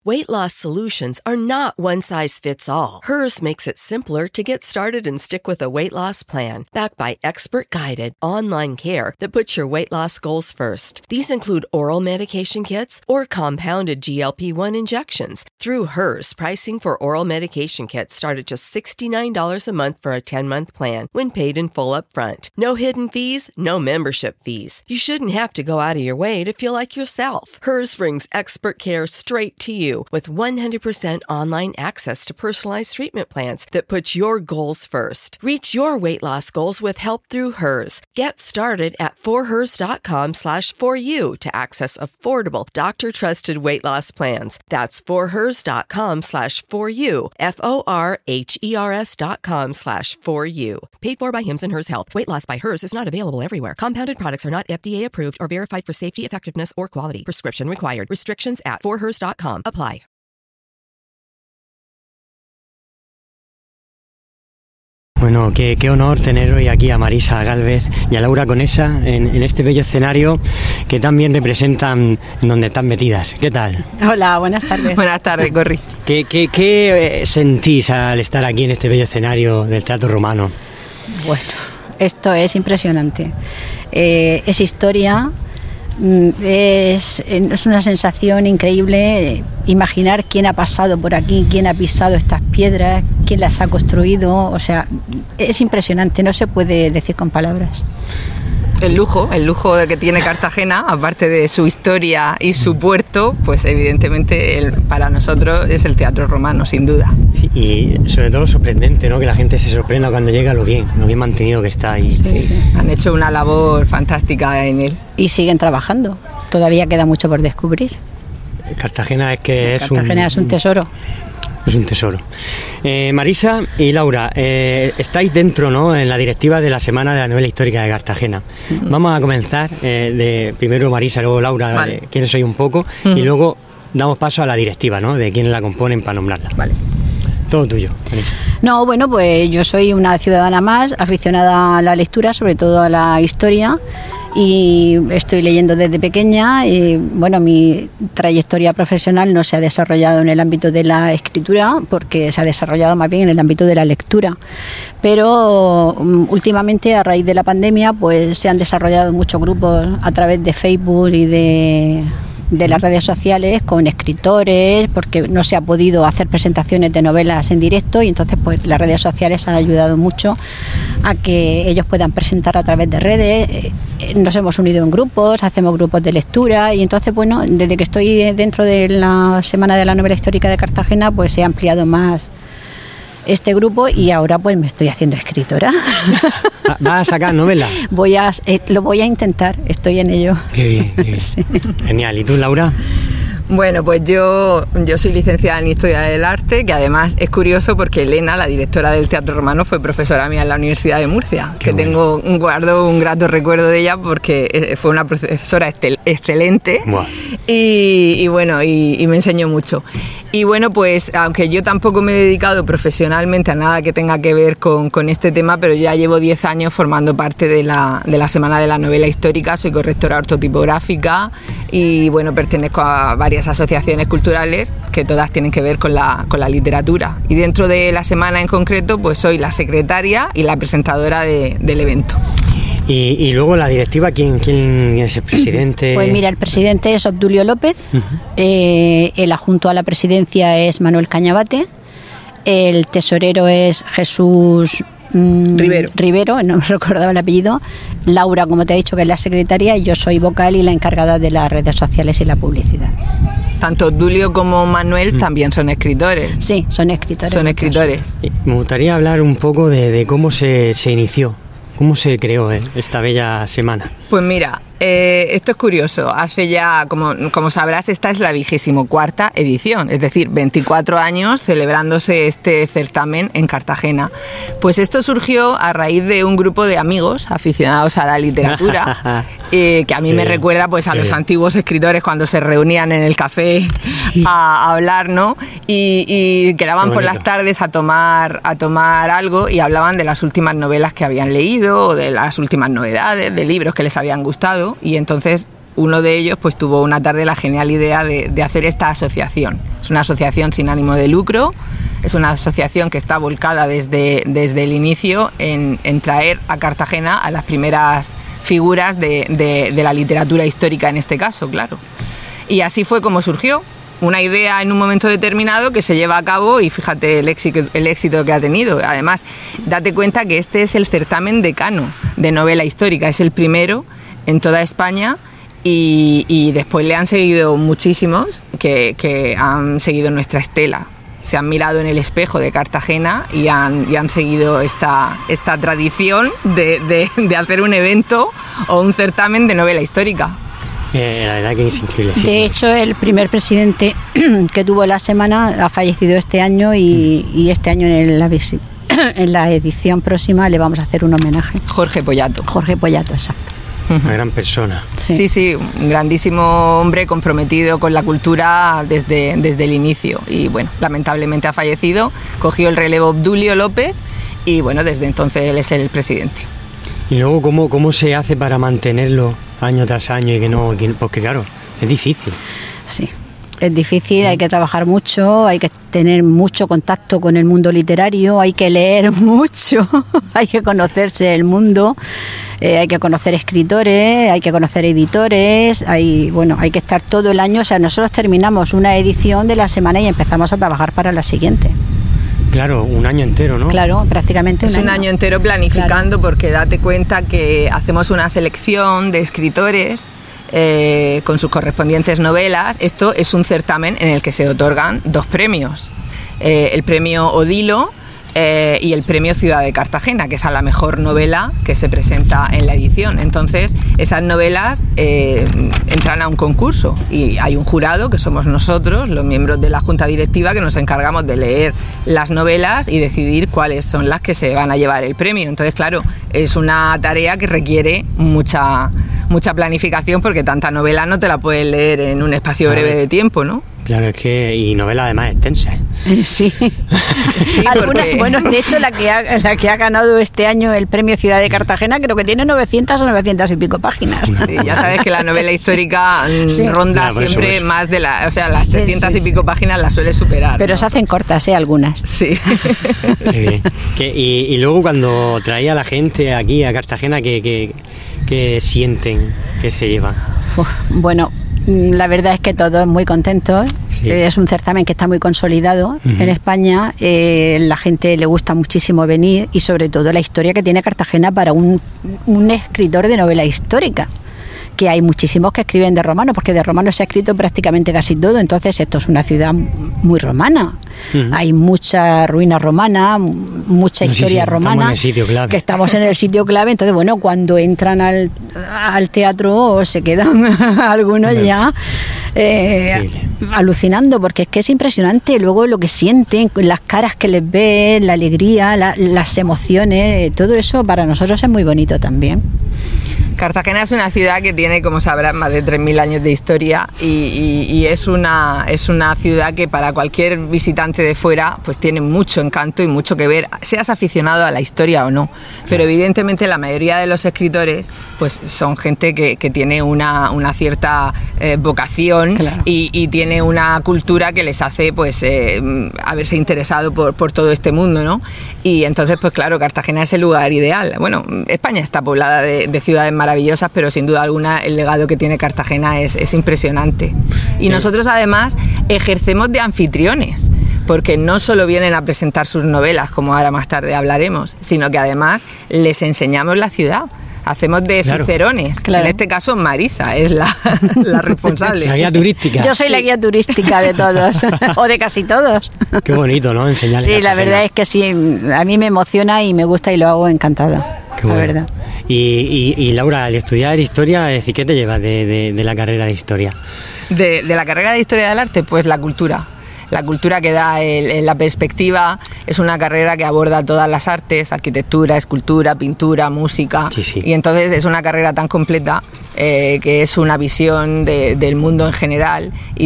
Weight loss solutions are not one size fits all. Hers makes it simpler to get started and stick with a weight loss plan, backed by expert-guided online care that puts your weight loss goals first. These include oral medication kits or compounded GLP-1 injections. Through Hers, pricing for oral medication kits start at just $69 a month for a 10-month plan when paid in full upfront. No hidden fees, no membership fees. You shouldn't have to go out of your way to feel like yourself. Hers brings expert care straight to you with 100% online access to personalized treatment plans that put your goals first. Reach your weight loss goals with help through Hers. Get started at forhers.com/4u to access affordable, doctor-trusted weight loss plans. That's forhers.com/4u, forhers.com/4u. Paid for by Hims & Hers Health. Weight loss by Hers is not available everywhere. Compounded products are not FDA approved or verified for safety, effectiveness, or quality. Prescription required. Restrictions at forhers.com apply. Bueno, qué honor tener hoy aquí a Marisa Gálvez y a Laura Conesa en este bello escenario que también representan en donde están metidas. ¿Qué tal? Hola, buenas tardes. Buenas tardes, Corri. ¿Qué sentís al estar aquí en este bello escenario del Teatro Romano? Bueno, esto es impresionante. Es historia. Es una sensación increíble imaginar quién ha pasado por aquí, quién ha pisado estas piedras, quién las ha construido. O sea, es impresionante, no se puede decir con palabras. El lujo que tiene Cartagena, aparte de su historia y su puerto, pues evidentemente para nosotros es el Teatro Romano, sin duda. Sí, y sobre todo sorprendente, ¿no? Que la gente se sorprenda cuando llega lo bien mantenido que está ahí. Sí. Han hecho una labor fantástica en él. Y siguen trabajando, todavía queda mucho por descubrir. Cartagena es un tesoro. Es un tesoro. Marisa y Laura, estáis dentro, ¿no?, en la directiva de la Semana de la Novela Histórica de Cartagena. Vamos a comenzar primero Marisa, luego Laura, vale, quiénes sois un poco, y luego damos paso a la directiva, ¿no?, de quiénes la componen para nombrarla. Vale. Todo tuyo, Marisa. No, bueno, pues yo soy una ciudadana más, aficionada a la lectura, sobre todo a la historia, y estoy leyendo desde pequeña. Y bueno, mi trayectoria profesional no se ha desarrollado en el ámbito de la escritura, porque se ha desarrollado más bien en el ámbito de la lectura, pero últimamente, a raíz de la pandemia, pues se han desarrollado muchos grupos a través de Facebook y de las redes sociales con escritores, porque no se ha podido hacer presentaciones de novelas en directo, y entonces pues las redes sociales han ayudado mucho a que ellos puedan presentar a través de redes. Nos hemos unido en grupos, hacemos grupos de lectura, y entonces, bueno, desde que estoy dentro de la Semana de la Novela Histórica de Cartagena, pues he ampliado más este grupo, y ahora pues me estoy haciendo escritora. ¿Vas a sacar novela? Lo voy a intentar, estoy en ello. Qué bien, qué bien. Sí. Genial. ¿Y tú, Laura? Bueno, pues yo soy licenciada en Historia del Arte, que además es curioso porque Elena, la directora del Teatro Romano, fue profesora mía en la Universidad de Murcia. Qué que bueno. Guardo un grato recuerdo de ella porque fue una profesora excelente. Wow. Y me enseñó mucho. Y bueno, pues aunque yo tampoco me he dedicado profesionalmente a nada que tenga que ver con este tema, pero ya llevo 10 años formando parte de la Semana de la Novela Histórica. Soy correctora ortotipográfica y bueno, pertenezco a varias asociaciones culturales que todas tienen que ver con la literatura. Y dentro de la semana en concreto, pues soy la secretaria y la presentadora del evento. Y luego la directiva, ¿quién es el presidente? Pues mira, el presidente es Obdulio López, el adjunto a la presidencia es Manuel Cañabate, el tesorero es Jesús Rivero, no me recordaba el apellido, Laura, como te he dicho, que es la secretaria, y yo soy vocal y la encargada de las redes sociales y la publicidad. Tanto Obdulio como Manuel también son escritores. Sí, son escritores. Me gustaría hablar un poco de cómo se inició. ¿Cómo se creó esta bella semana? Pues mira, esto es curioso. Hace ya, como sabrás, esta es la 24ª edición, es decir, 24 años celebrándose este certamen en Cartagena. Pues esto surgió a raíz de un grupo de amigos aficionados a la literatura, que a mí me recuerda pues a los antiguos escritores cuando se reunían en el café a hablar, ¿no? Y quedaban por las tardes a tomar algo y hablaban de las últimas novelas que habían leído o de las últimas novedades, de libros que les habían gustado, y entonces uno de ellos pues tuvo una tarde la genial idea de hacer esta asociación. Es una asociación sin ánimo de lucro, es una asociación que está volcada desde el inicio en traer a Cartagena a las primeras figuras de la literatura histórica en este caso, claro. Y así fue como surgió. Una idea en un momento determinado que se lleva a cabo y fíjate el éxito que ha tenido. Además, date cuenta que este es el certamen decano de novela histórica, es el primero en toda España y después le han seguido muchísimos que han seguido nuestra estela. Se han mirado en el espejo de Cartagena y han seguido esta tradición de hacer un evento o un certamen de novela histórica. La verdad que es increíble. Sí, de hecho, el primer presidente que tuvo la semana ha fallecido este año y este año en la edición próxima le vamos a hacer un homenaje. Jorge Pollato. Jorge Pollato, exacto. Una gran persona. Sí, un grandísimo hombre comprometido con la cultura desde el inicio y bueno, lamentablemente ha fallecido, cogió el relevo Obdulio López y bueno, desde entonces él es el presidente. Y luego, ¿cómo se hace para mantenerlo año tras año y que no, porque claro, es difícil? Sí, es difícil, hay que trabajar mucho, hay que tener mucho contacto con el mundo literario, hay que leer mucho, hay que conocerse el mundo, hay que conocer escritores, hay que conocer editores, hay que estar todo el año, o sea, nosotros terminamos una edición de la semana y empezamos a trabajar para la siguiente. Claro, un año entero, ¿no? Claro, prácticamente un año entero planificando, claro. Porque date cuenta que hacemos una selección de escritores con sus correspondientes novelas. Esto es un certamen en el que se otorgan 2 premios. El premio Odilo y el premio Ciudad de Cartagena, que es a la mejor novela que se presenta en la edición. Entonces, esas novelas entran a un concurso y hay un jurado, que somos nosotros, los miembros de la Junta Directiva, que nos encargamos de leer las novelas y decidir cuáles son las que se van a llevar el premio. Entonces, claro, es una tarea que requiere mucha planificación, porque tanta novela no te la puedes leer en un espacio breve de tiempo, ¿no? Claro, es que, y novela además extensa. Sí. Algunas, bueno, de hecho la que ha ganado este año el premio Ciudad de Cartagena creo que tiene 900 o 900 y pico páginas. Sí, ya sabes que la novela histórica ronda siempre más de las 300 y pico páginas las suele superar. Pero ¿no? Se hacen cortas, algunas. Sí. Y luego cuando traía a la gente aquí a Cartagena, ¿qué sienten que se lleva? Bueno, la verdad es que todos muy contentos. Sí. Es un certamen que está muy consolidado en España. La gente le gusta muchísimo venir y sobre todo la historia que tiene Cartagena para un escritor de novela histórica, que hay muchísimos que escriben de romano, porque de romano se ha escrito prácticamente casi todo. Entonces esto es una ciudad muy romana. Hay mucha ruina romana, mucha historia romana, estamos en el sitio clave. Entonces, bueno, cuando entran al teatro se quedan algunos ya alucinando, porque es que es impresionante luego lo que sienten, las caras que les ven, la alegría, las emociones, todo eso para nosotros es muy bonito también. Cartagena es una ciudad que tiene, como sabrás, más de 3.000 años de historia y es una ciudad que para cualquier visitante de fuera pues tiene mucho encanto y mucho que ver, seas aficionado a la historia o no. Pero evidentemente la mayoría de los escritores pues son gente que tiene una cierta vocación, claro. y tiene una cultura que les hace pues haberse interesado por todo este mundo, ¿no? Y entonces pues claro, Cartagena es el lugar ideal. Bueno, España está poblada de ciudades maravillosas, pero sin duda alguna el legado que tiene Cartagena es impresionante. Y nosotros además ejercemos de anfitriones, porque no solo vienen a presentar sus novelas, como ahora más tarde hablaremos, sino que además les enseñamos la ciudad. Hacemos de cicerones, claro. En este caso Marisa es la responsable. La guía turística. Yo soy la guía turística de todos, o de casi todos. Qué bonito, ¿no? Enseñarle. Sí, la verdad es que sí, a mí me emociona y me gusta y lo hago encantada. Qué bueno. La verdad. Y Laura, al estudiar historia, ¿qué te llevas de la carrera de historia? De la carrera de historia del arte, pues la cultura. La cultura que da la perspectiva. Es una carrera que aborda todas las artes: arquitectura, escultura, pintura, música. Sí. Y entonces es una carrera tan completa que es una visión del mundo en general y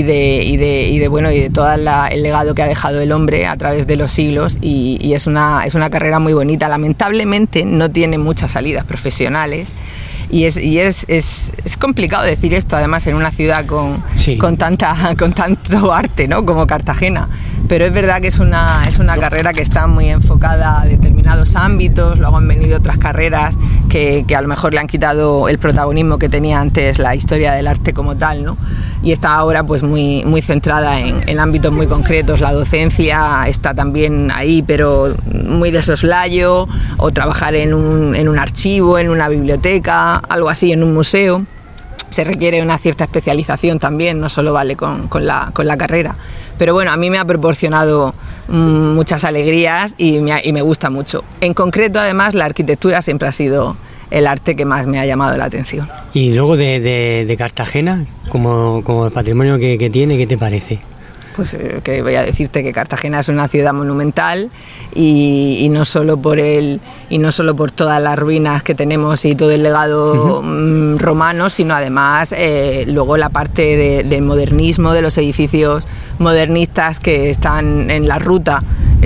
de todo el legado que ha dejado el hombre a través de los siglos, y es una carrera muy bonita. Lamentablemente no tiene muchas salidas profesionales Y es complicado decir esto, además, en una ciudad con tanto arte, ¿no?, como Cartagena. Pero es verdad que es una carrera que está muy enfocada a determinados ámbitos. Luego han venido otras carreras que a lo mejor le han quitado el protagonismo que tenía antes la historia del arte como tal, ¿no? Y está ahora pues muy centrada en ámbitos muy concretos. La docencia está también ahí, pero muy de soslayo, o trabajar en un archivo, en una biblioteca, algo así, en un museo. Se requiere una cierta especialización también, no solo vale con la carrera. Pero bueno, a mí me ha proporcionado muchas alegrías y me gusta mucho. En concreto, además, la arquitectura siempre ha sido el arte que más me ha llamado la atención. Y luego de Cartagena, como el patrimonio que tiene, ¿qué te parece? Pues que voy a decirte que Cartagena es una ciudad monumental y no solo por todas las ruinas que tenemos y todo el legado romano, sino además luego la parte del modernismo, de los edificios modernistas que están en la ruta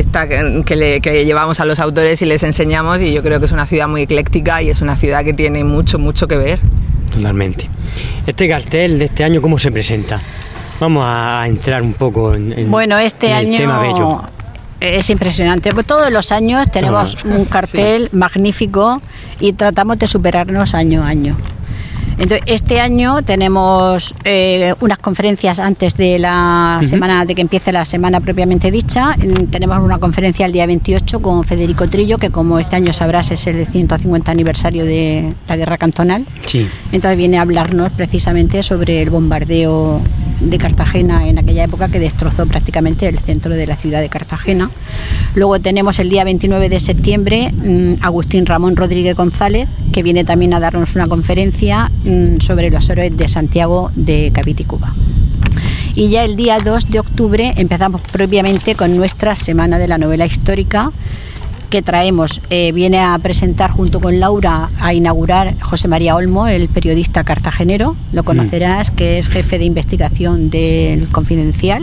que llevamos a los autores y les enseñamos, y yo creo que es una ciudad muy ecléctica y es una ciudad que tiene mucho que ver. Totalmente. Este cartel de este año, ¿cómo se presenta? Vamos a entrar un poco en el tema bello. Es impresionante. Pues todos los años tenemos un cartel magnífico y tratamos de superarnos año a año. Entonces, este año tenemos unas conferencias antes de la semana, de que empiece la semana propiamente dicha. Tenemos una conferencia el día 28 con Federico Trillo, que como este año sabrás es el 150 aniversario de la Guerra Cantonal. Sí. Entonces viene a hablarnos precisamente sobre el bombardeo de Cartagena en aquella época, que destrozó prácticamente el centro de la ciudad de Cartagena. Luego tenemos el día 29 de septiembre Agustín Ramón Rodríguez González, que viene también a darnos una conferencia sobre los héroes de Santiago de Cavite-Cuba. Y ya el día 2 de octubre empezamos propiamente con nuestra Semana de la Novela Histórica, que traemos, viene a presentar junto con Laura, a inaugurar José María Olmo, el periodista cartagenero, lo conocerás, que es jefe de investigación del Confidencial.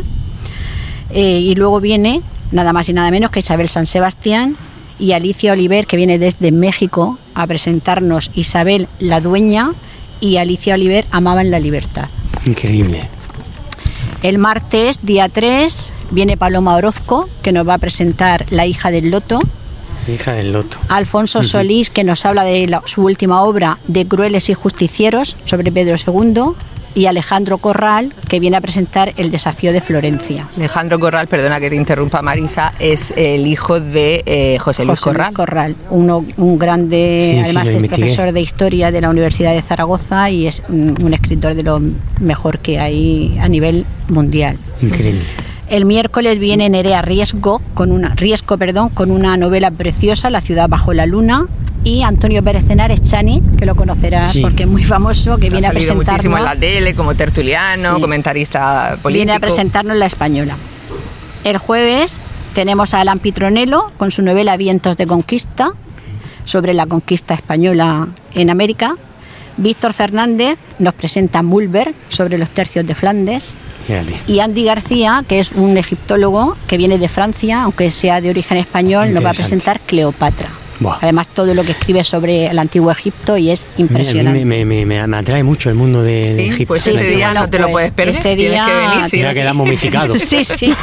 Y luego viene nada más y nada menos que Isabel San Sebastián y Alicia Oliver, que viene desde México a presentarnos Isabel la Dueña y Alicia Oliver, Amaban la Libertad. Increíble. El martes, día 3, viene Paloma Orozco, que nos va a presentar La hija del loto. Hija del loto. Alfonso Solís, que nos habla de su última obra, de Crueles y Justicieros, sobre Pedro II. Y Alejandro Corral, que viene a presentar El desafío de Florencia. Alejandro Corral, perdona que te interrumpa, Marisa, es el hijo de José Luis Corral. Un grande, además es profesor de historia de la Universidad de Zaragoza y es un escritor de lo mejor que hay a nivel mundial. Increíble. El miércoles viene Nerea Riesco con una novela preciosa, La ciudad bajo la luna, y Antonio Pérez Henares Chani, que lo conocerás porque es muy famoso, que viene a presentarnos muchísimo en la tele como tertuliano, comentarista político. Viene a presentarnos La española. El jueves tenemos a Alan Pitronello con su novela Vientos de conquista, sobre la conquista española en América. Víctor Fernández nos presenta Mulber, sobre los tercios de Flandes. Y Andy García, que es un egiptólogo que viene de Francia, aunque sea de origen español, nos va a presentar Cleopatra. Buah. Además, todo lo que escribe sobre el antiguo Egipto y es impresionante. Me atrae mucho el mundo de Egipto. Pues ese día no te lo puedes perder. Ese día tienes que quedar momificado. Sí.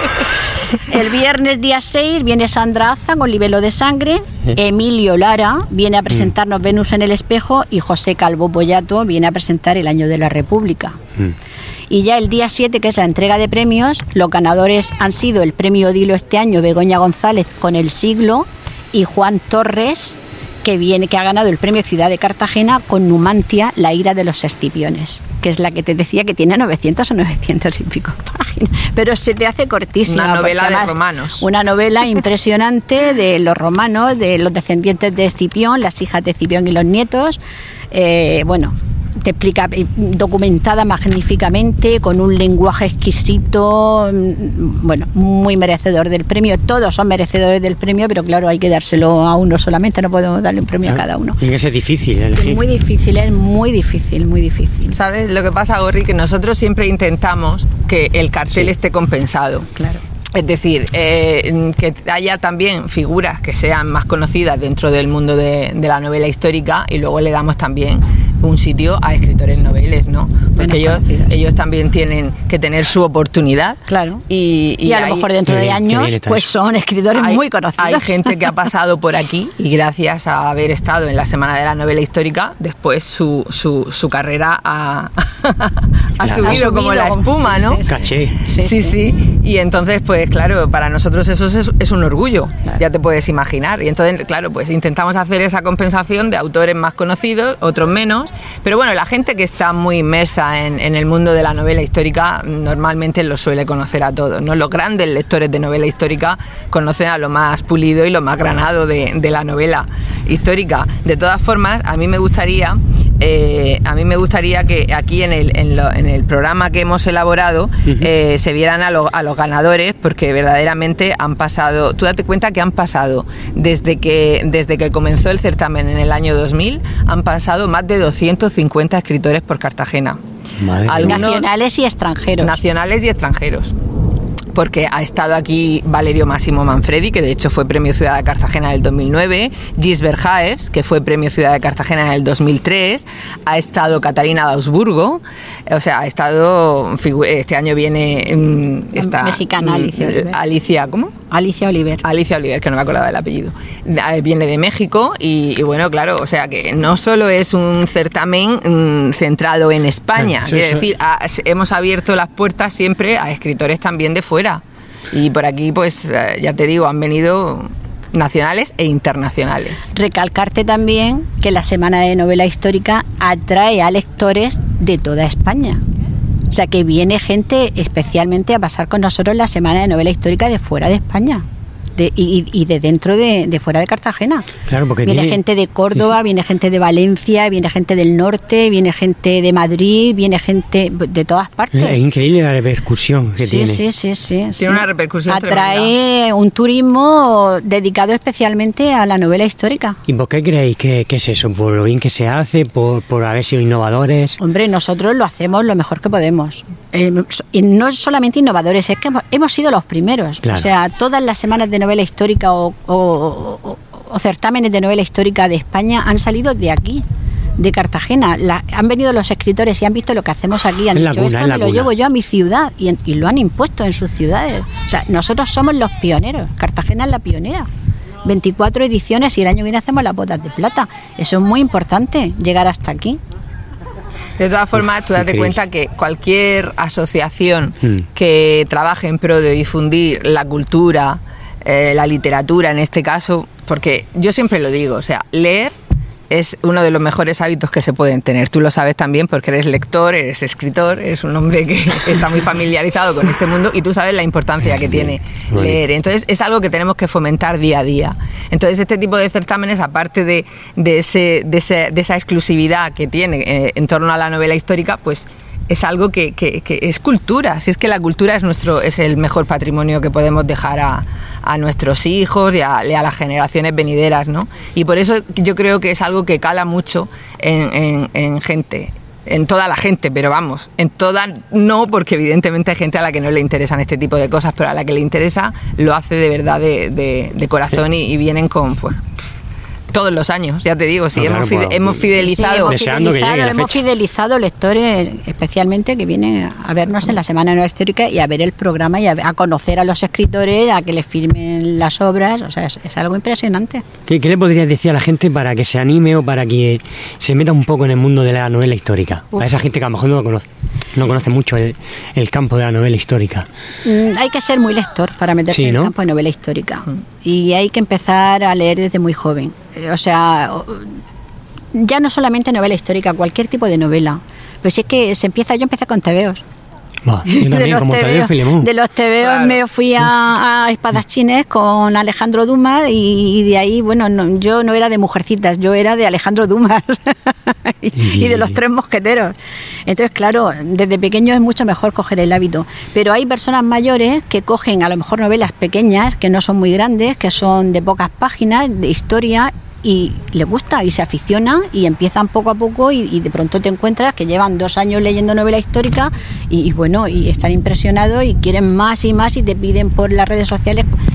El viernes día 6 viene Sandra Aza con Libelo de sangre. Emilio Lara viene a presentarnos Venus en el espejo y José Calvo Boyato viene a presentar El año de la República. Y ya el día 7, que es la entrega de premios, los ganadores han sido el premio Odilo este año, Begoña González con El siglo, y Juan Torres, que ha ganado el premio Ciudad de Cartagena con Numantia, la ira de los Escipiones, que es la que te decía que tiene 900 o 900 y pico páginas, pero se te hace cortísima. Una novela de romanos. Una novela impresionante de los romanos, de los descendientes de Escipión, las hijas de Escipión y los nietos. Te explica, documentada magníficamente, con un lenguaje exquisito, muy merecedor del premio. Todos son merecedores del premio, pero claro, hay que dárselo a uno solamente, no podemos darle un premio a cada uno. Y es difícil elegir. Es muy difícil. ¿Sabes lo que pasa, Gorri? Que nosotros siempre intentamos que el cartel esté compensado. Claro. Es decir, que haya también figuras que sean más conocidas dentro del mundo de la novela histórica, y luego le damos también un sitio a escritores noveles, ¿no? Porque ellos también tienen que tener su oportunidad. Claro. Y a lo mejor dentro de años pues son escritores muy conocidos. Hay gente que ha pasado por aquí y gracias a haber estado en la Semana de la Novela Histórica, después su carrera ha subido como la espuma, ¿no? Caché. Sí. Y entonces, pues claro, para nosotros eso es un orgullo, ya te puedes imaginar. Y entonces, claro, pues intentamos hacer esa compensación de autores más conocidos, otros menos. Pero bueno, la gente que está muy inmersa en el mundo de la novela histórica normalmente lo suele conocer a todos, ¿no? Los grandes lectores de novela histórica conocen a lo más pulido y lo más granado de la novela histórica. De todas formas, a mí me gustaría que aquí en el programa que hemos elaborado se vieran a los ganadores, porque verdaderamente han pasado, tú date cuenta que han pasado desde que comenzó el certamen en el año 2000, han pasado más de 250 escritores por Cartagena. Nacionales y extranjeros. Nacionales y extranjeros. Porque ha estado aquí Valerio Máximo Manfredi, que de hecho fue Premio Ciudad de Cartagena en el 2009, Gisbert Haefs, que fue Premio Ciudad de Cartagena en el 2003, ha estado Catalina Dausburgo, o sea, ha estado, este año viene esta mexicana Alicia, ¿cómo? Alicia Oliver, que no me acordaba del apellido. Viene de México y bueno, claro, o sea que no solo es un certamen centrado en España, quiero decir, hemos abierto las puertas siempre a escritores también de fuera. Y por aquí, pues, ya te digo, han venido nacionales e internacionales. Recalcarte también que la Semana de Novela Histórica atrae a lectores de toda España. O sea, que viene gente especialmente a pasar con nosotros la Semana de Novela Histórica de fuera de España. Y de dentro de fuera de Cartagena. Claro, porque viene gente de Córdoba, viene gente de Valencia, viene gente del norte, viene gente de Madrid, viene gente de todas partes. Es increíble la repercusión que tiene. Sí. Tiene una repercusión Atrae tremenda. Un turismo dedicado especialmente a la novela histórica. ¿Y por qué creéis que es eso? ¿Por lo bien que se hace? ¿Por haber sido innovadores? Hombre, nosotros lo hacemos lo mejor que podemos. Y no solamente innovadores, es que hemos sido los primeros. Claro. O sea, todas las semanas de novela histórica o certámenes de novela histórica de España han salido de aquí, de Cartagena. Han venido los escritores y han visto lo que hacemos aquí, han dicho, esto me lo llevo yo a mi ciudad, y lo han impuesto en sus ciudades. O sea, nosotros somos los pioneros, Cartagena es la pionera. 24 ediciones y el año viene hacemos las botas de plata. Eso es muy importante, llegar hasta aquí. De todas formas, tú date cuenta que cualquier asociación que trabaje en pro de difundir la cultura, la literatura en este caso, porque yo siempre lo digo, o sea, leer es uno de los mejores hábitos que se pueden tener. Tú lo sabes también porque eres lector, eres escritor, eres un hombre que está muy familiarizado con este mundo y tú sabes la importancia que tiene leer. Entonces es algo que tenemos que fomentar día a día. Entonces este tipo de certámenes, aparte de esa exclusividad que tiene en torno a la novela histórica, pues es algo que es cultura. Si es que la cultura es el mejor patrimonio que podemos dejar a nuestros hijos y a las generaciones venideras, ¿no? Y por eso yo creo que es algo que cala mucho en gente, en toda la gente, pero vamos, en toda no, porque evidentemente hay gente a la que no le interesan este tipo de cosas, pero a la que le interesa lo hace de verdad de corazón y vienen con, pues, todos los años, ya te digo, sí, hemos fidelizado. Hemos fidelizado lectores, especialmente que vienen a vernos en la Semana de Novela Histórica y a ver el programa y a conocer a los escritores, a que les firmen las obras. O sea, es algo impresionante. ¿Qué le podrías decir a la gente para que se anime o para que se meta un poco en el mundo de la novela histórica? A esa gente que a lo mejor no conoce mucho el campo de la novela histórica. Hay que ser muy lector para meterse en el campo de novela histórica. Y hay que empezar a leer desde muy joven. O sea, ya no solamente novela histórica, cualquier tipo de novela. Pues es que yo empecé con tebeos. Yo también, como Tadeo Filemón. De los tebeos me fui a Espadachines con Alejandro Dumas y de ahí, bueno, yo no era de Mujercitas, yo era de Alejandro Dumas y de los Tres Mosqueteros. Entonces, claro, desde pequeño es mucho mejor coger el hábito. Pero hay personas mayores que cogen a lo mejor novelas pequeñas, que no son muy grandes, que son de pocas páginas, de historia, y les gusta y se aficionan y empiezan poco a poco y de pronto te encuentras que llevan 2 años leyendo novela histórica y bueno, y están impresionados y quieren más y más y te piden por las redes sociales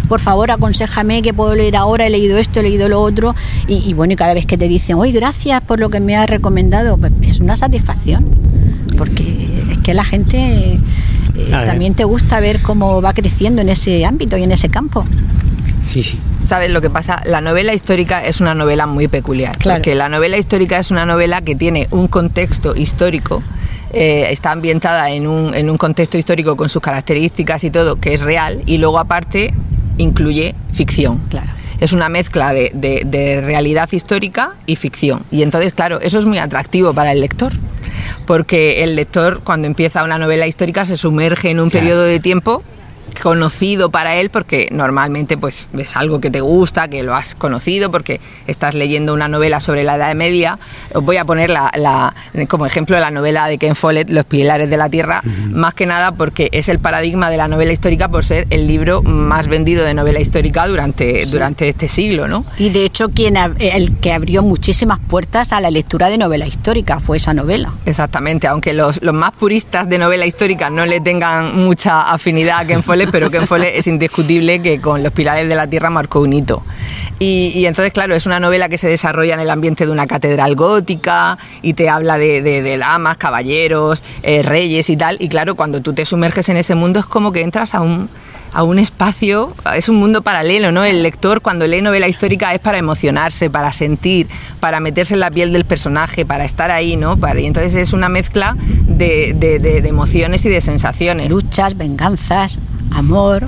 por favor, aconséjame qué puedo leer ahora, he leído esto, he leído lo otro, y bueno, y cada vez que te dicen, oye, gracias por lo que me has recomendado, pues es una satisfacción, porque es que la gente también te gusta ver cómo va creciendo en ese ámbito y en ese campo. Sí, sí. ¿Sabes lo que pasa? La novela histórica es una novela muy peculiar, claro. Porque la novela histórica es una novela que tiene un contexto histórico, está ambientada en un contexto histórico con sus características y todo, que es real, y luego aparte incluye ficción. Claro. Es una mezcla de realidad histórica y ficción. Y entonces, claro, eso es muy atractivo para el lector, porque el lector, cuando empieza una novela histórica, se sumerge en un periodo de tiempo conocido para él, porque normalmente pues es algo que te gusta, que lo has conocido porque estás leyendo una novela sobre la Edad Media. Os voy a poner como ejemplo la novela de Ken Follett, Los Pilares de la Tierra, más que nada porque es el paradigma de la novela histórica por ser el libro más vendido de novela histórica durante este siglo, ¿no? Y de hecho el que abrió muchísimas puertas a la lectura de novela histórica fue esa novela. Exactamente, aunque los más puristas de novela histórica no le tengan mucha afinidad a Ken Follett, pero Ken Follett es indiscutible que con Los Pilares de la Tierra marcó un hito. Y entonces, claro, es una novela que se desarrolla en el ambiente de una catedral gótica y te habla de damas, caballeros, reyes y tal. Y claro, cuando tú te sumerges en ese mundo es como que entras a un espacio, es un mundo paralelo, ¿no? El lector cuando lee novela histórica es para emocionarse, para sentir, para meterse en la piel del personaje, para estar ahí, ¿no? Y entonces es una mezcla de emociones y de sensaciones. Luchas, venganzas, amor.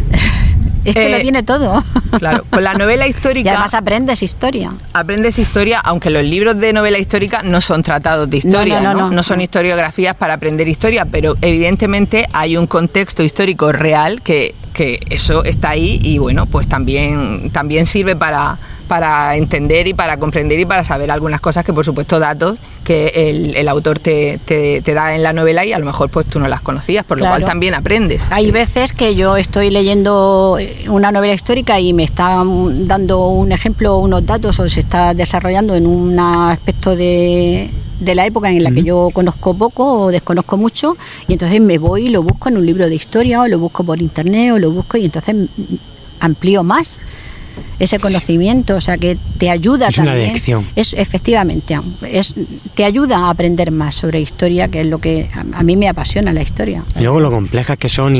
Es que lo tiene todo. Claro, con la novela histórica... Y además aprendes historia. Aprendes historia, aunque los libros de novela histórica no son tratados de historia, no son historiografías para aprender historia, pero evidentemente hay un contexto histórico real que eso está ahí y bueno, pues también sirve para entender y para comprender y para saber algunas cosas que, por supuesto, datos que el autor te da en la novela y a lo mejor pues tú no las conocías, por lo cual también aprendes. Hay veces que yo estoy leyendo una novela histórica y me está dando un ejemplo, unos datos, o se está desarrollando en un aspecto de la época en la que yo conozco poco o desconozco mucho, y entonces me voy y lo busco en un libro de historia o lo busco por internet o lo busco y entonces amplío más ese conocimiento, o sea que te ayuda es también. Una lección. Efectivamente, te ayuda a aprender más sobre historia, que es lo que a mí me apasiona, la historia. Y luego lo complejas que son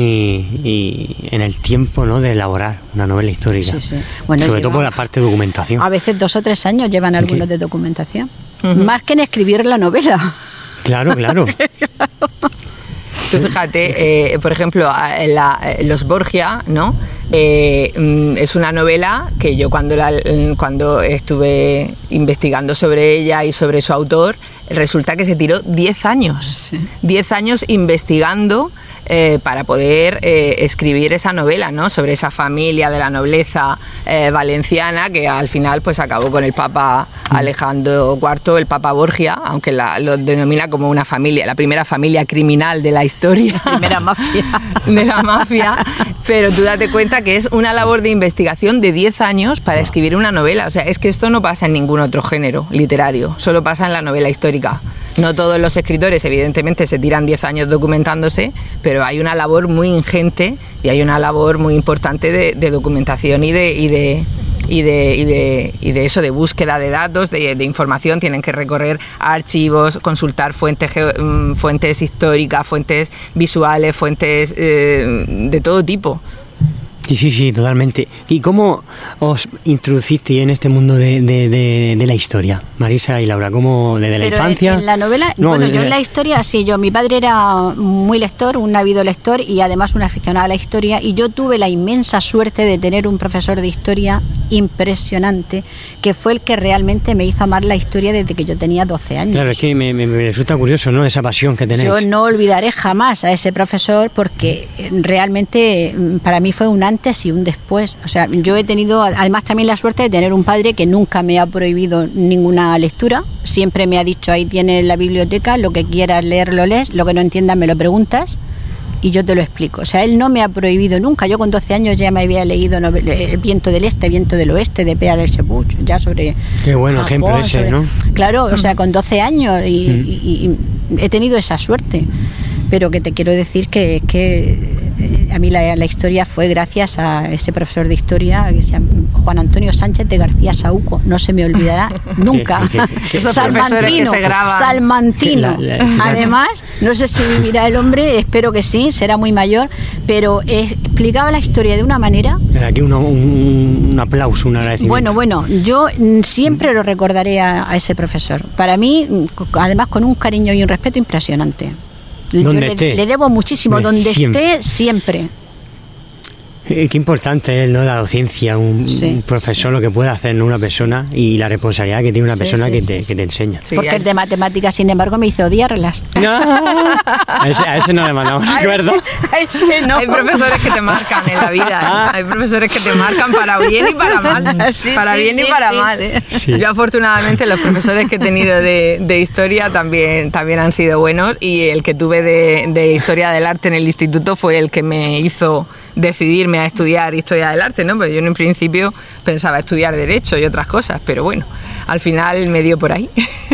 y en el tiempo, ¿no?, de elaborar una novela histórica. Sí, sí. Bueno, sobre todo por la parte de documentación. A veces 2 o 3 años llevan algunos de documentación. Más que en escribir la novela. Claro. Tú fíjate, por ejemplo, Los Borgia, ¿no? Es una novela que yo cuando estuve investigando sobre ella y sobre su autor, resulta que se tiró 10 años. Sí. 10 años investigando para poder escribir esa novela, ¿no?, sobre esa familia de la nobleza valenciana que al final pues acabó con el Papa Alejandro IV, el Papa Borgia, aunque lo denomina como una familia, la primera familia criminal de la historia. La primera mafia. De la mafia. Pero tú date cuenta que es una labor de investigación de 10 años para escribir una novela. O sea, es que esto no pasa en ningún otro género literario, solo pasa en la novela histórica. No todos los escritores, evidentemente, se tiran 10 años documentándose, pero hay una labor muy ingente y hay una labor muy importante de documentación y de eso, de búsqueda de datos, de información. Tienen que recorrer archivos, consultar fuentes históricas, fuentes visuales, fuentes de todo tipo. Sí, totalmente. ¿Y cómo os introducisteis en este mundo de la historia, Marisa y Laura? ¿Cómo desde la infancia? En la novela, yo en la historia, sí, mi padre era muy lector, un ávido lector y además un aficionado a la historia, y yo tuve la inmensa suerte de tener un profesor de historia impresionante, que fue el que realmente me hizo amar la historia desde que yo tenía 12 años. Claro, es que me resulta curioso, ¿no?, esa pasión que tenéis. Yo no olvidaré jamás a ese profesor porque realmente para mí fue un antes y un después. O sea, yo he tenido además también la suerte de tener un padre que nunca me ha prohibido ninguna lectura, siempre me ha dicho, ahí tienes la biblioteca, lo que quieras leer lo lees, lo que no entiendas me lo preguntas y yo te lo explico. O sea, él no me ha prohibido nunca. Yo con 12 años ya me había leído El viento del este, Viento del oeste, de P.A. Buch, ya sobre... Qué buen ejemplo ese, ¿no? Claro, o sea, con 12 años y he tenido esa suerte. Pero que te quiero decir que a mí la historia fue gracias a ese profesor de historia que se llama Juan Antonio Sánchez de García Saúco, no se me olvidará nunca. Esos profesores que se graban. Salmantino. Además, no sé si vivirá el hombre, espero que sí, será muy mayor, pero explicaba la historia de una manera... Aquí un aplauso, un agradecimiento. Bueno, yo siempre lo recordaré a ese profesor. Para mí, además con un cariño y un respeto impresionante. Le debo muchísimo, donde esté, siempre. Qué importante es, ¿no?, la docencia, un profesor, lo que puede hacer una persona y la responsabilidad que tiene una persona que te enseña. Porque el de matemáticas, sin embargo, me hizo odiarlas. No, a ese no le mandamos recuerdo. A ese no. Hay profesores que te marcan en la vida, Hay profesores que te marcan para bien y para mal. Para bien y para mal. Sí. Yo, afortunadamente, los profesores que he tenido de historia también han sido buenos, y el que tuve de historia del arte en el instituto fue el que me hizo decidirme a estudiar historia del arte, ¿no? Pues yo en un principio pensaba estudiar derecho y otras cosas, pero bueno, al final me dio por ahí.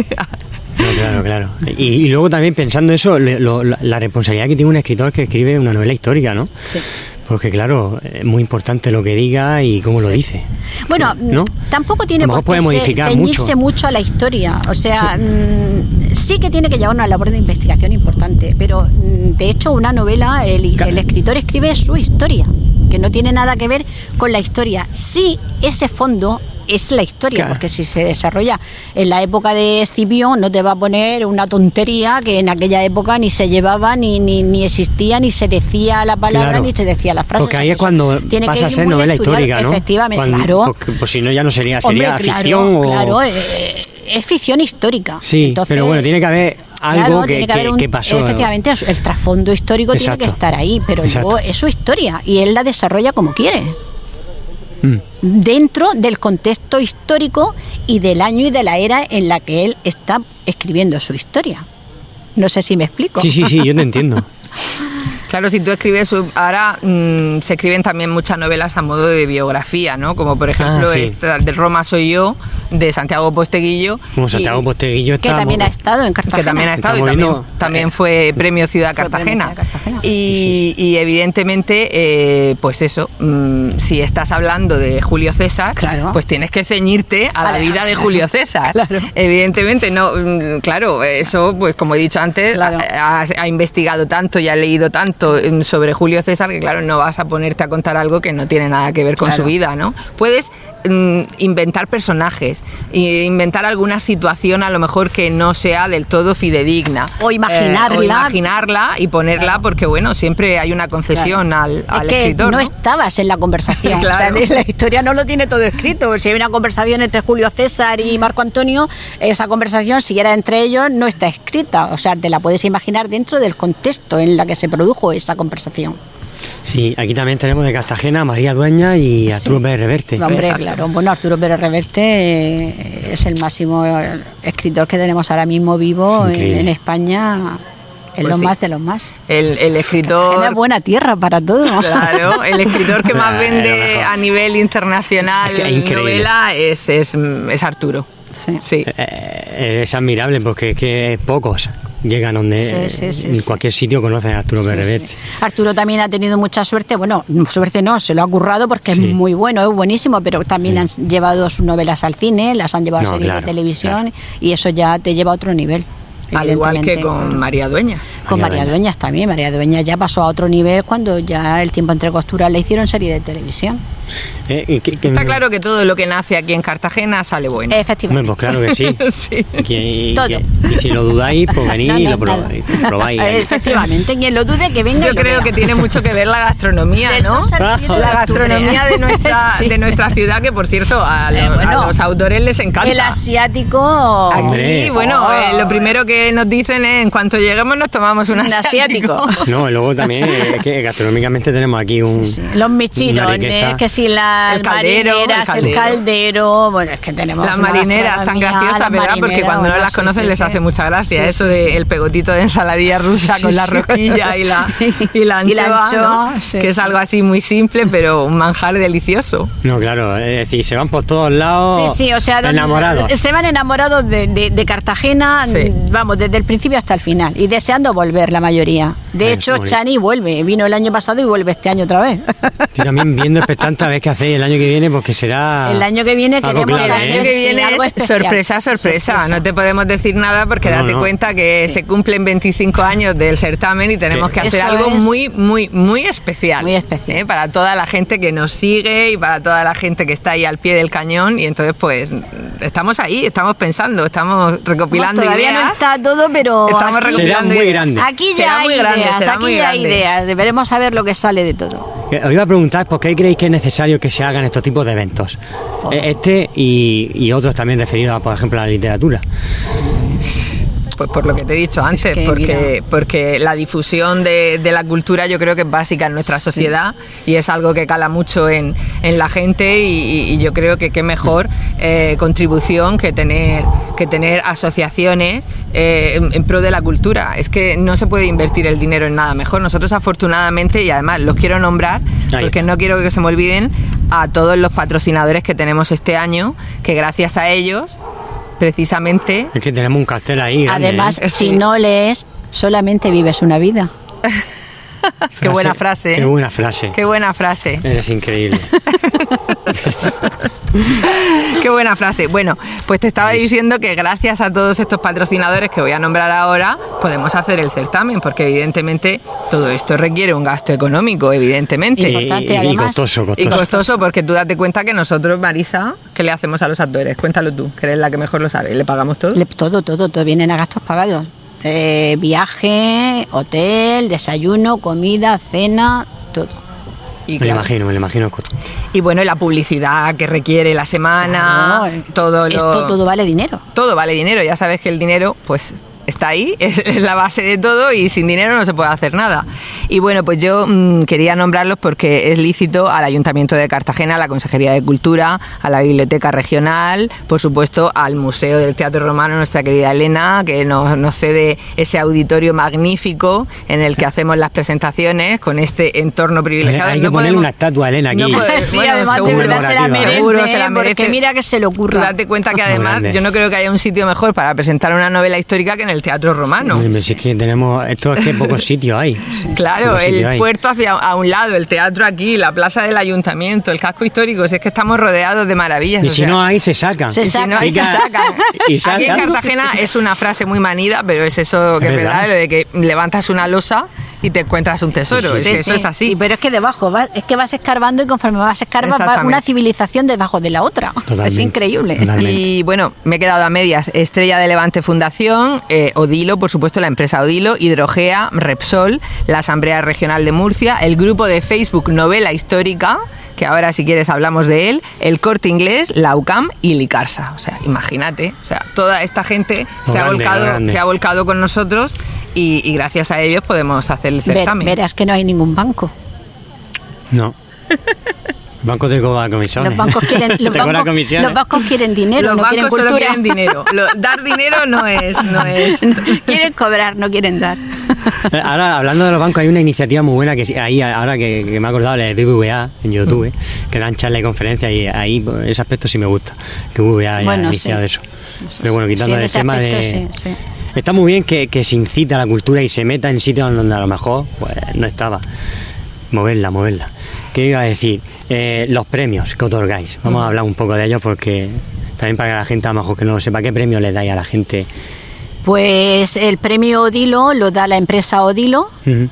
No, claro. Y luego también pensando eso, la responsabilidad que tiene un escritor que escribe una novela histórica, ¿no? Sí. Porque claro, es muy importante lo que diga y cómo lo dice. Bueno, ¿no? Tampoco tiene por qué ceñirse mucho a la historia. O sea, sí que tiene que llevar una labor de investigación importante, pero de hecho una novela, el escritor escribe su historia, que no tiene nada que ver con la historia. Sí, ese fondo es la historia, claro. Porque si se desarrolla en la época de Escipión, no te va a poner una tontería que en aquella época ni se llevaba, ni existía, ni se decía la palabra, claro. Ni se decía la frase. Porque ahí es cuando pasa a ser novela histórica, ¿no? Efectivamente, claro. Porque, pues si no, ya no sería ficción o... Claro, es ficción histórica. Sí, entonces, pero bueno, tiene que haber algo que pasó. Efectivamente, el trasfondo histórico tiene que estar ahí, pero luego es su historia y él la desarrolla como quiere. Dentro del contexto histórico y del año y de la era en la que él está escribiendo su historia. No sé si me explico. Sí, yo te entiendo. Claro, si tú escribes, ahora se escriben también muchas novelas a modo de biografía, ¿no? Como por ejemplo esta de Roma soy yo, de Santiago Posteguillo. Como Santiago Posteguillo que también ha estado en Cartagena. Que también ha estado y también fue Premio Ciudad Cartagena. Y evidentemente, pues eso, si estás hablando de Julio César, claro. Pues tienes que ceñirte a la vida de Julio César. Claro. Evidentemente, no, claro, eso, pues como he dicho antes, claro. ha investigado tanto y ha leído tanto sobre Julio César que claro, no vas a ponerte a contar algo que no tiene nada que ver con su vida, ¿no? Puedes inventar personajes, inventar alguna situación a lo mejor que no sea del todo fidedigna. O imaginarla y ponerla porque bueno, siempre hay una concesión al escritor. No estabas en la conversación, claro. O sea, la historia no lo tiene todo escrito. Si hay una conversación entre Julio César y Marco Antonio, esa conversación, si era entre ellos, no está escrita. O sea, te la puedes imaginar dentro del contexto en la que se produjo esa conversación. Sí, aquí también tenemos de Cartagena a María Dueñas y Arturo Pérez Reverte. Hombre, exacto. Claro. Bueno, Arturo Pérez Reverte es el máximo escritor que tenemos ahora mismo vivo en España. Es lo más de los más. El escritor... Tiene buena tierra para todo. Claro, el escritor que más vende a nivel internacional novela es Arturo. Sí. Es admirable porque es que pocos llegan donde en cualquier sitio conocen a Arturo Pérez Reverte. Sí. Arturo también ha tenido mucha suerte, bueno, suerte no, se lo ha currado porque es muy bueno, es buenísimo, pero también han llevado sus novelas al cine, las han llevado a series de televisión y eso ya te lleva a otro nivel. Al igual que con María Dueñas. Con María Dueñas también. María Dueñas ya pasó a otro nivel cuando ya El tiempo entre costuras le hicieron serie de televisión. Está claro que todo lo que nace aquí en Cartagena sale bueno. Efectivamente. Pues claro que sí. Sí. Todo. Y si lo dudáis, pues venid y lo probáis. Efectivamente, quien lo dude que venga. Yo creo que tiene mucho que ver la gastronomía, ¿no? La gastronomía de nuestra ciudad, que por cierto a los autores les encanta. El asiático. Aquí, lo primero que nos dicen es en cuanto lleguemos nos tomamos un asiático. No, y luego también es que gastronómicamente tenemos aquí los michirones, que si las marineras, el caldero, bueno, es que tenemos las marineras tan graciosas, ¿verdad? Porque cuando no las conocen les hace mucha gracia eso del pegotito de ensaladilla rusa con la rosquilla y la anchoa, ¿no? Que es algo así muy simple, pero un manjar delicioso. No, claro, es decir, se van por todos lados o sea, enamorados. Se van enamorados de Cartagena, vamos, desde el principio hasta el final, y deseando volver la mayoría. De hecho, Chani vuelve, vino el año pasado y vuelve este año otra vez. Estoy también viendo expectante a ver qué hacéis el año que viene, porque será... El año que viene queremos el año que viene es sorpresa. No te podemos decir nada porque date cuenta que se cumplen 25 años del certamen y tenemos que hacer algo muy especial. Muy especial. Para toda la gente que nos sigue y para toda la gente que está ahí al pie del cañón. Y entonces, pues, estamos ahí, estamos pensando, estamos recopilando todavía ideas. No está todo, pero estamos recopilando muy grande. Aquí ya hay ideas. Veremos a ver lo que sale de todo. Os iba a preguntar por qué creéis que es necesario que se hagan estos tipos de eventos. Este y otros también referidos, por ejemplo, a la literatura. Pues por lo que te he dicho antes, porque la difusión de la cultura yo creo que es básica en nuestra sociedad y es algo que cala mucho en la gente y yo creo que qué mejor contribución que tener asociaciones en pro de la cultura. Es que no se puede invertir el dinero en nada mejor. Nosotros afortunadamente, y además los quiero nombrar porque no quiero que se me olviden, a todos los patrocinadores que tenemos este año, que gracias a ellos precisamente... Es que tenemos un cartel ahí grande, además, si no lees, solamente vives una vida. Qué buena frase. Qué buena frase. Qué buena frase. Eres increíble. Qué buena frase. Bueno, pues te estaba diciendo que gracias a todos estos patrocinadores que voy a nombrar ahora, podemos hacer el certamen, porque evidentemente todo esto requiere un gasto económico, evidentemente. Y costoso. Y costoso, porque tú date cuenta que nosotros, Marisa, ¿qué le hacemos a los actores? Cuéntalo tú, que eres la que mejor lo sabe. ¿Le pagamos todo? Todo vienen a gastos pagados. Viaje, hotel, desayuno, comida, cena, todo. Y me lo imagino. Y bueno, la publicidad que requiere la semana, todo vale dinero. Todo vale dinero, ya sabes que el dinero, pues... está ahí, es la base de todo y sin dinero no se puede hacer nada. Y bueno, pues yo quería nombrarlos porque es lícito al Ayuntamiento de Cartagena, a la Consejería de Cultura, a la Biblioteca Regional, por supuesto al Museo del Teatro Romano, nuestra querida Elena, que nos cede ese auditorio magnífico en el que hacemos las presentaciones con este entorno privilegiado. Hay que ponerle una estatua a Elena aquí. Además de verdad se la merece, porque mira que se le ocurre. Tú date cuenta que además yo no creo que haya un sitio mejor para presentar una novela histórica que en el Teatro Romano. Sí, es que tenemos esto, es que pocos sitios hay. Claro, el puerto hacia a un lado, el teatro aquí, la plaza del ayuntamiento, el casco histórico, es que estamos rodeados de maravillas. Y si no hay, se sacan. Si no hay, se sacan. Aquí en Cartagena es una frase muy manida, pero es eso que es verdad, lo de que levantas una losa y te encuentras un tesoro. Eso es así. Sí, pero es que debajo, vas escarbando y conforme vas escarbando va una civilización debajo de la otra. Totalmente. Es increíble. Totalmente. Y bueno, me he quedado a medias. Estrella de Levante Fundación, Odilo, por supuesto, la empresa Odilo, Hidrogea, Repsol, la Asamblea Regional de Murcia, el grupo de Facebook Novela Histórica, que ahora si quieres hablamos de él, el Corte Inglés, la UCAM y Licarsa. O sea, imagínate, toda esta gente se ha volcado con nosotros y gracias a ellos podemos hacer el certamen. Verás que no hay ningún banco. No. Bancos de comisiones. Los bancos quieren dinero, no quieren cultura. Solo quieren dinero. Dar dinero no es. Quieren cobrar, no quieren dar. Ahora, hablando de los bancos, hay una iniciativa muy buena que ahí, ahora que me he acordado, la de BBVA en YouTube, que dan charlas y conferencias, y ahí ese aspecto sí me gusta, que BBVA haya iniciado eso. Pero bueno, quitando el tema de... Sí. Está muy bien que se incita a la cultura y se meta en sitios donde a lo mejor pues no estaba. Moverla. ¿Qué iba a decir? Los premios que otorgáis. Vamos a hablar un poco de ellos porque también para que la gente a lo mejor que no lo sepa, ¿qué premio le dais a la gente? Pues el premio Odilo lo da la empresa Odilo.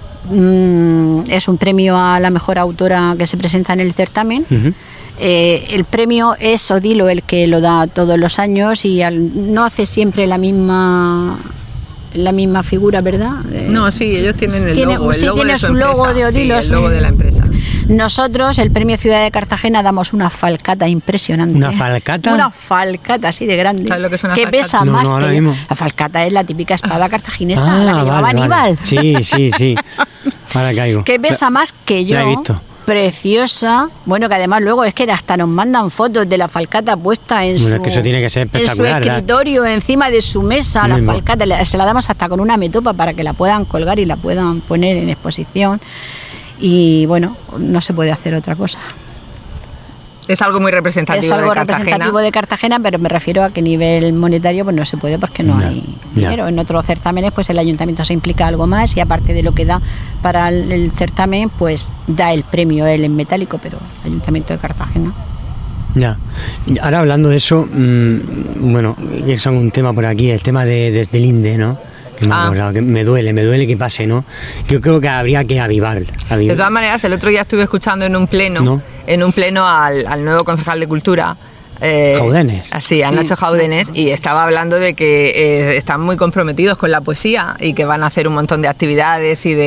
Es un premio a la mejor autora que se presenta en el certamen. El premio es Odilo el que lo da todos los años y no hace siempre la misma figura, ¿verdad? No, sí, ellos tienen el logo. Tiene su logo de Odilo. Sí, el logo de la empresa. Nosotros, el premio Ciudad de Cartagena, damos una falcata impresionante. ¿Una falcata? Una falcata así de grande. ¿Sabes lo que es una falcata? Pesa más que... La falcata es la típica espada cartaginesa, la que llevaba Aníbal. Vale. Sí. Ahora caigo. Que pesa más que yo. La he visto. Preciosa, bueno, que además luego es que hasta nos mandan fotos de la falcata puesta en es que eso tiene que ser espectacular, en su escritorio, encima de su mesa, la falcata, se la damos hasta con una metopa para que la puedan colgar y la puedan poner en exposición y bueno, no se puede hacer otra cosa. Es algo muy representativo es algo de Cartagena. representativo de Cartagena, pero me refiero a que a nivel monetario pues no se puede porque no hay dinero. En otros certámenes pues el ayuntamiento se implica algo más y aparte de lo que da para el certamen pues da el premio él en metálico, pero el ayuntamiento de Cartagena. Ya. Ahora hablando de eso, bueno, es un tema por aquí, el tema del INDE, ¿no? Que me duele que pase, ¿no? Yo creo que habría que avivar. De todas maneras, el otro día estuve escuchando en un pleno, al nuevo concejal de Cultura, Jaudenes. Sí, a Nacho Jaudenes, y estaba hablando de que están muy comprometidos con la poesía y que van a hacer un montón de actividades y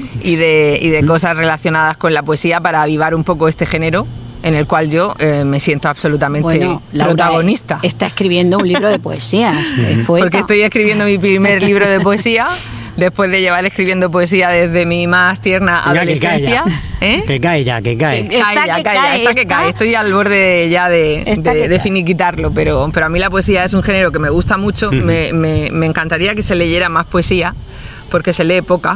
de cosas relacionadas con la poesía para avivar un poco este género, en el cual yo me siento absolutamente protagonista. Está escribiendo un libro de poesías, es poeta. Porque estoy escribiendo mi primer libro de poesía, después de llevar escribiendo poesía desde mi más tierna adolescencia. Que cae. Que cae. Estoy al borde ya de finiquitarlo, pero a mí la poesía es un género que me gusta mucho. Me encantaría que se leyera más poesía, porque se lee poca.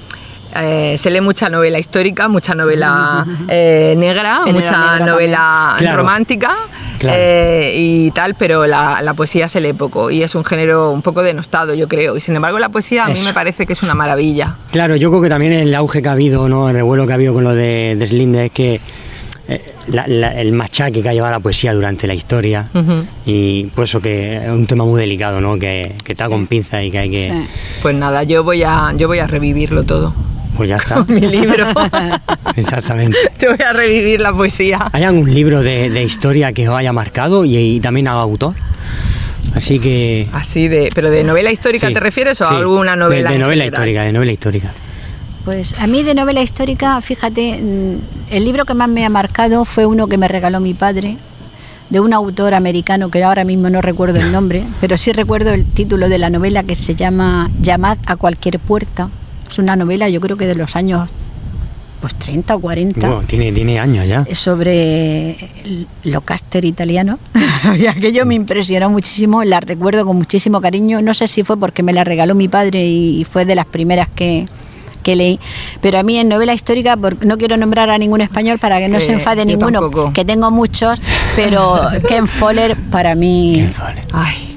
Se lee mucha novela histórica, mucha novela negra, mucha novela romántica, y tal, pero la poesía se lee poco y es un género un poco denostado, yo creo, y sin embargo la poesía a mí me parece que es una maravilla. Claro, yo creo que también el auge que ha habido, ¿no? El revuelo que ha habido con lo de Deslinde es que el machaque que ha llevado la poesía durante la historia, y por eso que es un tema muy delicado, ¿no? Que está con pinza y que hay que... Pues nada, yo voy a revivirlo todo. Pues ya está. Con mi libro. Exactamente. Te voy a revivir la poesía. ¿Hay algún libro de historia que os haya marcado y también a autor? Así que... ¿Pero de novela histórica te refieres o a alguna novela? De novela histórica. Pues a mí de novela histórica, fíjate, el libro que más me ha marcado fue uno que me regaló mi padre, de un autor americano que ahora mismo no recuerdo el nombre, pero sí recuerdo el título de la novela, que se llama Llamad a cualquier puerta. Es una novela, yo creo que de los años 30 o 40. Bueno, tiene años ya. Sobre Locaster italiano. Y aquello me impresionó muchísimo, la recuerdo con muchísimo cariño. No sé si fue porque me la regaló mi padre y fue de las primeras que leí. Pero a mí en novela histórica, no quiero nombrar a ningún español para que no se enfade ninguno, tampoco. Que tengo muchos, pero Ken Follett para mí... Ken Follett. Ay.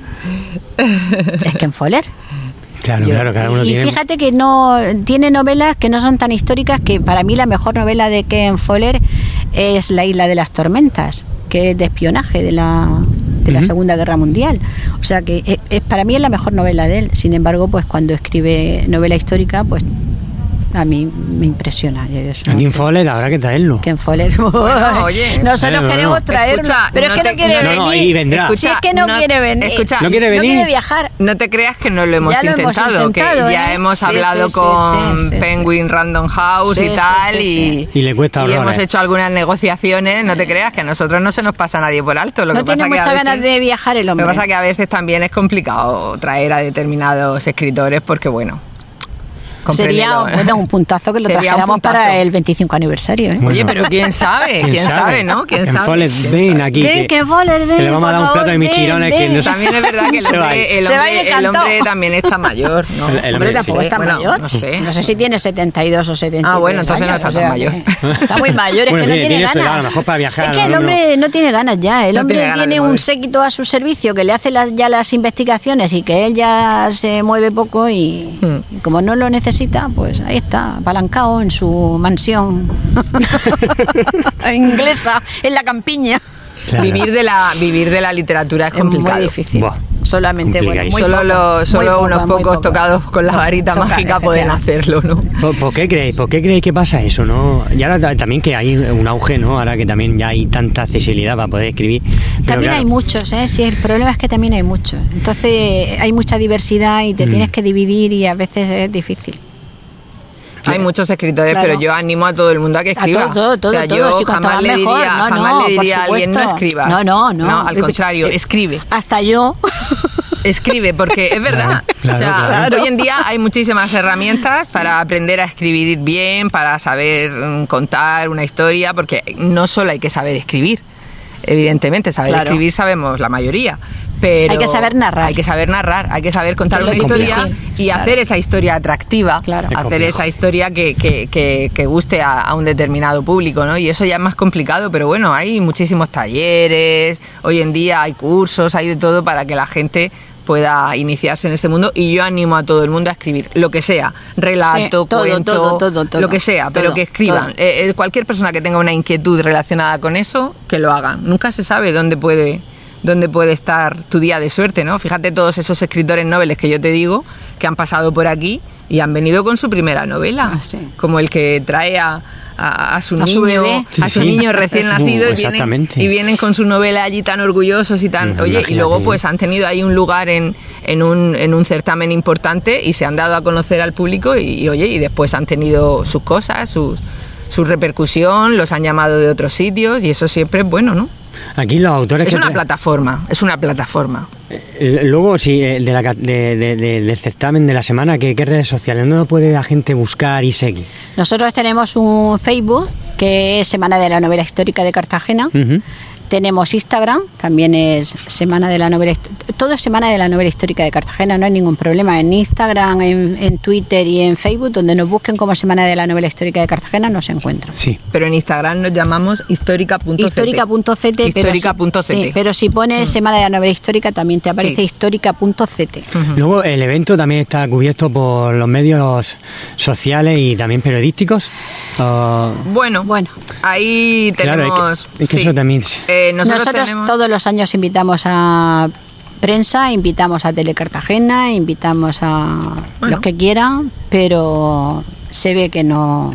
Es Ken Follett. Claro, cada uno tiene... Y fíjate que no tiene novelas que no son tan históricas, que para mí la mejor novela de Ken Follett es La isla de las tormentas, que es de espionaje de la Segunda Guerra Mundial. O sea que para mí es la mejor novela de él. Sin embargo, pues cuando escribe novela histórica, pues a mí me impresiona. A Ken Follett habrá que traerlo. Ken Follett. Bueno, oye, nosotros queremos traerlo. Escucha, pero es que no quiere venir. No, y vendrá. Escucha, si es que no quiere venir. Escucha, no quiere venir. No quiere viajar. No te creas que no lo hemos intentado, que ya hemos hablado con Penguin Random House y tal, y le cuesta horrores. Y hemos hecho algunas negociaciones. No te creas que a nosotros no se nos pasa nadie por alto. No tiene muchas ganas de viajar el hombre. Lo que pasa es que a veces también es complicado traer a determinados escritores porque, bueno... Sería un puntazo que lo trajéramos para el 25 aniversario. Bueno, oye, pero quién sabe, ¿no? ¿Quién sabe? Follett, ven aquí. Que le vamos a dar un plato de michirones que no. También es verdad que el hombre también está mayor, ¿no? El hombre tampoco está mayor. No sé si tiene 72 o 73. Ah, bueno, entonces años, no está tan mayor. Está muy mayor, es que no tiene ganas. A lo mejor para viajar. Es que el hombre no tiene ganas ya. El hombre tiene un séquito a su servicio que le hace ya las investigaciones y que él ya se mueve poco y como no lo necesita, pues ahí está, apalancado en su mansión inglesa, en la campiña. Claro. Vivir de la literatura es complicado. Muy difícil. Buah, solamente solo unos pocos tocados con la varita mágica pueden hacerlo, ¿no? ¿Por qué creéis que pasa eso, no? Y ahora también que hay un auge, ¿no? Ahora que también ya hay tanta accesibilidad para poder escribir. También hay muchos, ¿eh? Sí, el problema es que también hay muchos. Entonces hay mucha diversidad y te tienes que dividir y a veces es difícil. Hay muchos escritores, claro. Pero yo animo a todo el mundo a que escriba. Todo, o sea, yo si jamás le diría a alguien no escribas. No, al contrario, escribe. Hasta yo. Escribe, porque es verdad. Claro. Hoy en día hay muchísimas herramientas para aprender a escribir bien, para saber contar una historia, porque no solo hay que saber escribir. Evidentemente, saber escribir sabemos la mayoría, pero hay que saber narrar. Hay que saber contar una complejo. historia y hacer esa historia atractiva, Claro. hacer esa historia que guste a un determinado público, ¿no? Y eso ya es más complicado, pero bueno, hay muchísimos talleres, hoy en día hay cursos, hay de todo para que la gente pueda iniciarse en ese mundo, y yo animo a todo el mundo a escribir lo que sea, relato, Sí, todo, cuento, todo, lo que sea, pero todo, que escriban. Cualquier persona que tenga una inquietud relacionada con eso, que lo hagan. Nunca se sabe dónde puede estar tu día de suerte, ¿no? Fíjate todos esos escritores noveles que yo te digo, que han pasado por aquí y han venido con su primera novela, Sí. como el que trae a su niño, bebé. a su niño recién nacido, y vienen con su novela allí tan orgullosos y tan... Oye, y luego pues han tenido ahí un lugar en un certamen importante y se han dado a conocer al público y después han tenido sus cosas, su repercusión, los han llamado de otros sitios, y eso siempre es bueno, ¿no? Aquí los autores es una plataforma. Luego, sí, del certamen de la semana, ¿qué redes sociales? ¿No puede la gente buscar y seguir? Nosotros tenemos un Facebook, que es Semana de la Novela Histórica de Cartagena. Uh-huh. Tenemos Instagram, también es Semana de la Novela, todo es Semana de la Novela Histórica de Cartagena, no hay ningún problema. En Instagram, en Twitter y en Facebook, donde nos busquen como Semana de la Novela Histórica de Cartagena, nos encuentran. Sí. Pero en Instagram nos llamamos histórica.ct. Histórica.ct. Sí, pero si pones Semana de la Novela Histórica también te aparece histórica.ct. Luego, el evento también está cubierto por los medios sociales y también periodísticos. Bueno, ahí tenemos... Claro, es que eso también... Nosotros todos los años invitamos a prensa, invitamos a Tele Cartagena, invitamos a los que quieran, pero se ve que no...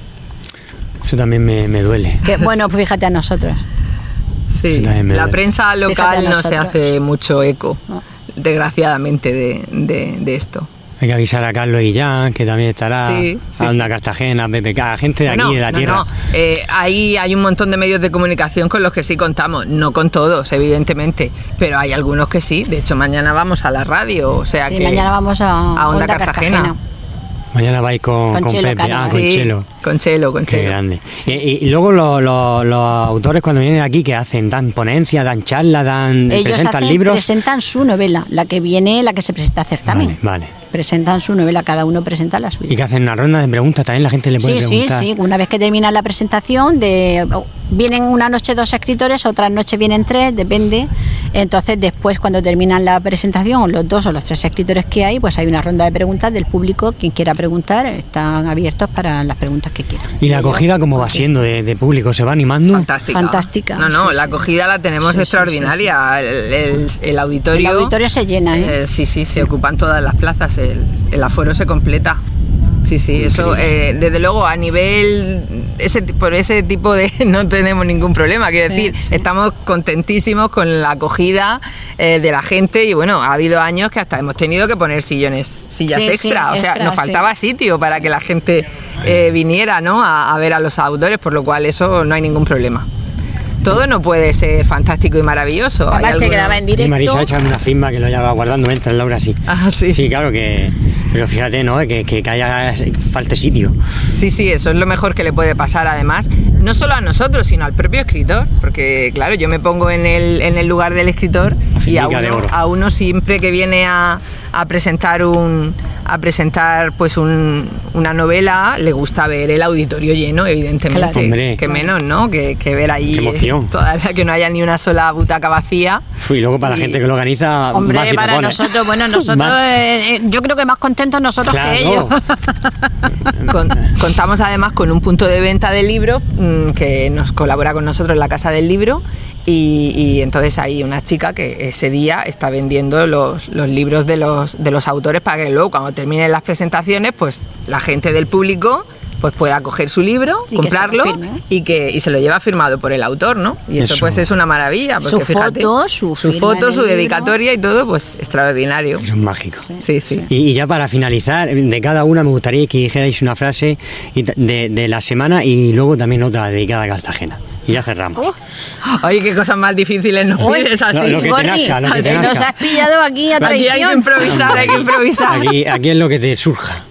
Eso también me duele. Bueno, pues fíjate a nosotros. Sí, la prensa local no se hace mucho eco, no, desgraciadamente, de esto. Hay que avisar a Carlos Guillán, que también estará, a Onda Cartagena, PPK, gente de aquí, de la tierra. Ahí hay un montón de medios de comunicación con los que sí contamos, no con todos, evidentemente, pero hay algunos que sí. De hecho, mañana vamos a la radio, o sea que... mañana vamos a Onda Cartagena. Mañana vais con Chelo, Pepe, con Chelo. Con Chelo. Qué grande. Y luego los autores cuando vienen aquí, ¿qué hacen? ¿Dan ponencias, dan charlas, presentan libros? Presentan su novela, la que se presenta a certamen. Vale. Presentan su novela, cada uno presenta la suya. ¿Y que hacen una ronda de preguntas? También la gente le puede preguntar. Sí. Una vez que termina la presentación, vienen una noche 2 escritores, otra noche vienen 3, depende. Entonces, después, cuando terminan la presentación, los 2 o los 3 escritores que hay, pues hay una ronda de preguntas del público. Quien quiera preguntar, están abiertos para las preguntas que quieran. ¿Y la acogida cómo va siendo de público? ¿Se va animando? Fantástica. No, la acogida la tenemos extraordinaria. El auditorio... El auditorio se llena, ¿eh? Sí, se ocupan todas las plazas. El aforo se completa. Sí, eso desde luego a nivel por ese tipo de no tenemos ningún problema, quiero decir, estamos contentísimos con la acogida de la gente, y bueno, ha habido años que hasta hemos tenido que poner sillas extra, o sea, nos faltaba sitio para que la gente viniera, ¿no?, a ver a los autores, por lo cual eso no hay ningún problema. Todo no puede ser fantástico y maravilloso. Además se graba en directo. Y Marisa echa una firma que lo lleva guardando mientras Laura sí. Sí. Sí, claro que... Pero fíjate, ¿no?, que haya falte sitio. Sí, eso es lo mejor que le puede pasar, además, no solo a nosotros, sino al propio escritor, porque claro, yo me pongo en el lugar del escritor, y a uno siempre que viene a presentar pues una novela, le gusta ver el auditorio lleno, evidentemente. Claro. Hombre. Que menos, ¿no?, que ver ahí que no haya ni una sola butaca vacía. Y luego para la gente que lo organiza, hombre, más si para te pones. nosotros yo creo que más contentos nosotros que ellos. Contamos además con un punto de venta de libros que nos colabora con nosotros en la Casa del Libro, y entonces hay una chica que ese día está vendiendo los libros de los autores, para que luego, cuando terminen las presentaciones, pues la gente del público pues pueda coger su libro, comprarlo y se lo lleva firmado por el autor, ¿no? Y eso pues es una maravilla, porque su fíjate, foto, su dedicatoria y todo, pues extraordinario. Eso es mágico. Sí. Y ya para finalizar, de cada una me gustaría que dijerais una frase de la semana, y luego también otra dedicada a Cartagena. Y ya cerramos. Oye, qué cosas más difíciles nos pides así. Lo que te nazca, lo que te nazca. Nos has pillado aquí a traición. Aquí hay que improvisar. Aquí es lo que te surja.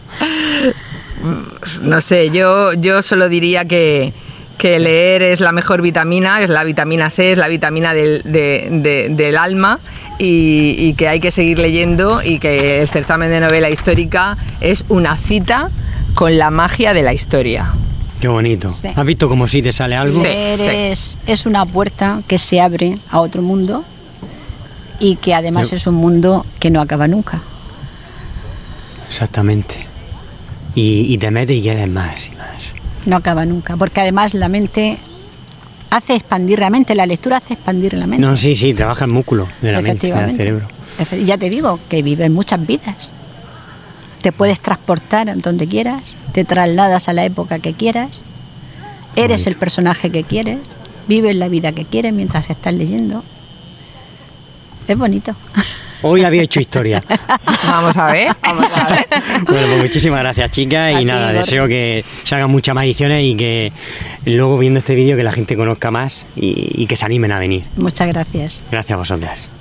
No sé, yo solo diría que leer es la mejor vitamina, es la vitamina C, es la vitamina del alma, y que hay que seguir leyendo, y que el certamen de novela histórica es una cita con la magia de la historia. Qué bonito. Sí. ¿Has visto cómo sí te sale algo? Es una puerta que se abre a otro mundo y que además es un mundo que no acaba nunca. Exactamente. Y te metes y quieres más y más. No acaba nunca, porque además la mente hace expandir la mente, la lectura hace expandir la mente. No, sí, trabaja el músculo de la mente, del cerebro. Ya te digo, que vives muchas vidas. Te puedes transportar donde quieras, te trasladas a la época que quieras, eres el personaje que quieres, vives la vida que quieres mientras estás leyendo. Es bonito. Hoy había hecho historia. Vamos a ver. Bueno, pues muchísimas gracias, chicas, y nada, deseo que se hagan muchas más ediciones y que luego viendo este vídeo que la gente conozca más y que se animen a venir. Muchas gracias. Gracias a vosotras.